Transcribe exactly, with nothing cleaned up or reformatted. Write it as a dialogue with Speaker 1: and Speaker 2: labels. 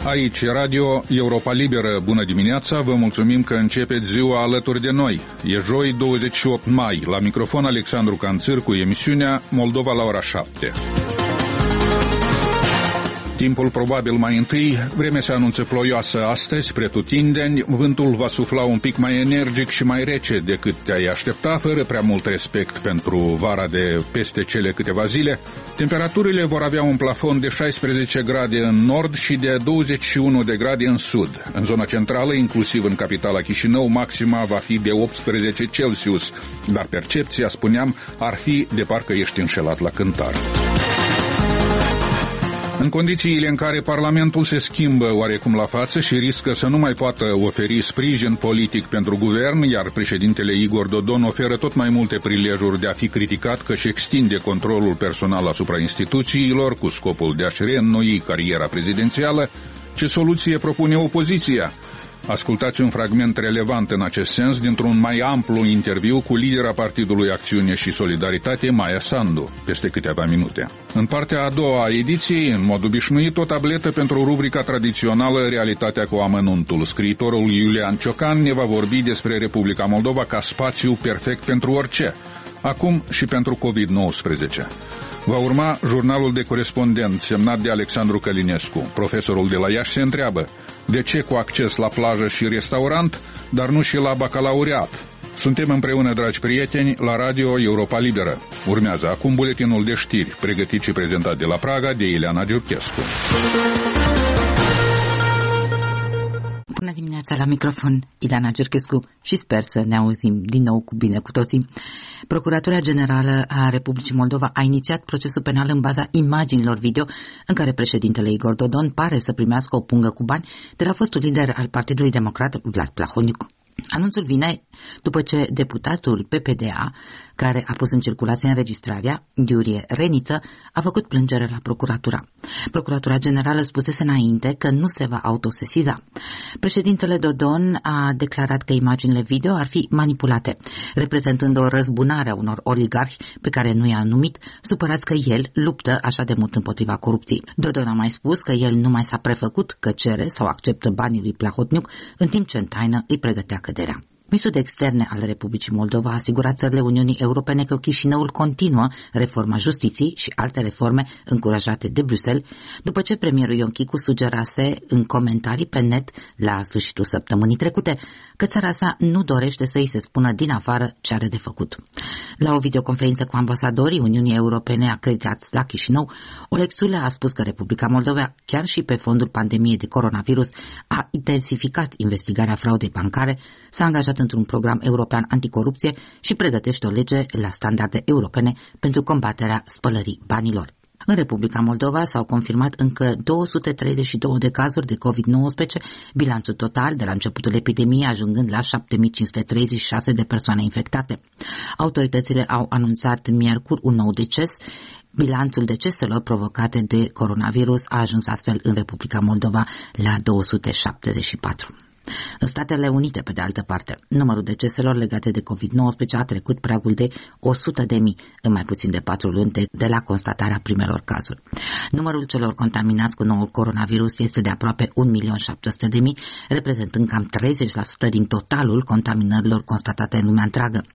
Speaker 1: Aici Radio Europa Liberă, bună dimineața, vă mulțumim că începeți ziua alături de noi. E joi douăzeci și opt mai, la microfon Alexandru Canțir cu emisiunea Moldova la ora șapte. Timpul probabil mai întâi, vremea se anunță ploioasă astăzi, pretutindeni, vântul va sufla un pic mai energic și mai rece decât te-ai aștepta, fără prea mult respect pentru vara de peste cele câteva zile. Temperaturile vor avea un plafon de șaisprezece grade în nord și de douăzeci și unu de grade în sud. În zona centrală, inclusiv în capitala Chișinău, maxima va fi de optsprezece Celsius, dar percepția, spuneam, ar fi de parcă ești înșelat la cântar. În condițiile în care Parlamentul se schimbă oarecum la față și riscă să nu mai poată oferi sprijin politic pentru guvern, iar președintele Igor Dodon oferă tot mai multe prilejuri de a fi criticat că își extinde controlul personal asupra instituțiilor cu scopul de a-și reînnoi cariera prezidențială, ce soluție propune opoziția? Ascultați un fragment relevant în acest sens dintr-un mai amplu interviu cu lidera Partidului Acțiune și Solidaritate, Maia Sandu, peste câteva minute. În partea a doua a ediției, în mod obișnuit, o tabletă pentru rubrica tradițională Realitatea cu amănuntul. Scriitorul Iulian Ciocan ne va vorbi despre Republica Moldova ca spațiu perfect pentru orice, acum și pentru covid nouăsprezece. Va urma jurnalul de corespondent semnat de Alexandru Călinescu. Profesorul de la Iași se întreabă: de ce cu acces la plajă și restaurant, dar nu și la bacalaureat? Suntem împreună, dragi prieteni, la Radio Europa Liberă. Urmează acum buletinul de știri, pregătit și prezentat de la Praga de Ileana Giurchescu.
Speaker 2: Bună dimineața, la microfon Ileana Giurchescu și sper să ne auzim din nou cu bine cu toții. Procuratura Generală a Republicii Moldova a inițiat procesul penal în baza imaginilor video în care președintele Igor Dodon pare să primească o pungă cu bani de la fostul lider al Partidului Democrat, Vlad Plahotniuc. Anunțul vine după ce deputatul P P D A, care a pus în circulație înregistrarea, Iurie Reniță, a făcut plângere la procuratura. Procuratura Generală spusese înainte că nu se va autosesiza. Președintele Dodon a declarat că imaginile video ar fi manipulate, reprezentând o răzbunare a unor oligarhi pe care nu i-a numit, supărați că el luptă așa de mult împotriva corupției. Dodon a mai spus că el nu mai s-a prefăcut că cere sau acceptă banii lui Plahotniuc, în timp ce în taină îi pregătea căderea. Ministrul de Externe al Republicii Moldova a asigurat țările Uniunii Europene că Chișinăul continuă reforma justiției și alte reforme încurajate de Bruxelles, după ce premierul Ion Chicu sugerase în comentarii pe net la sfârșitul săptămânii trecute că țara sa nu dorește să îi se spună din afară ce are de făcut. La o videoconferință cu ambasadorii Uniunii Europene acreditați la Chișinău, Oleg Sulea a spus că Republica Moldova, chiar și pe fondul pandemiei de coronavirus, a intensificat investigarea fraudei bancare, s-a angajat într-un program european anticorupție și pregătește o lege la standarde europene pentru combaterea spălării banilor. În Republica Moldova s-au confirmat încă două sute treizeci și două de cazuri de covid nouăsprezece, bilanțul total de la începutul epidemiei ajungând la șapte mii cinci sute treizeci și șase de persoane infectate. Autoritățile au anunțat miercuri un nou deces. Bilanțul deceselor provocate de coronavirus a ajuns astfel în Republica Moldova la două sute șaptezeci și patru. În Statele Unite, pe de altă parte, numărul deceselor legate de covid nouăsprezece a trecut pragul de o sută de mii în mai puțin de patru luni de, de la constatarea primelor cazuri. Numărul celor contaminați cu noul coronavirus este de aproape un milion șapte sute de mii, reprezentând cam treizeci la sută din totalul contaminărilor constatate în lumea întreagă.